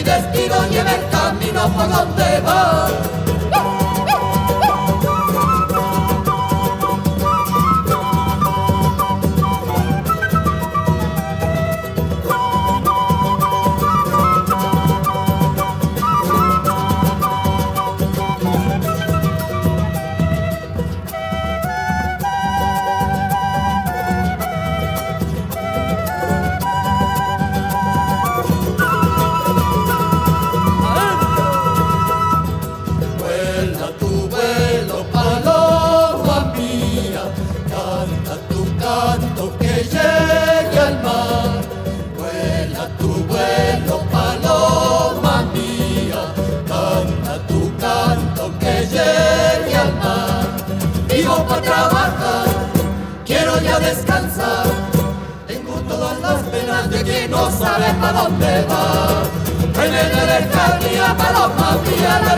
destino lleve el camino por donde va. Para trabajar, quiero ya descansar. Tengo todas las penas de quien no sabe para dónde va. Ven en el lejanía, paloma mía,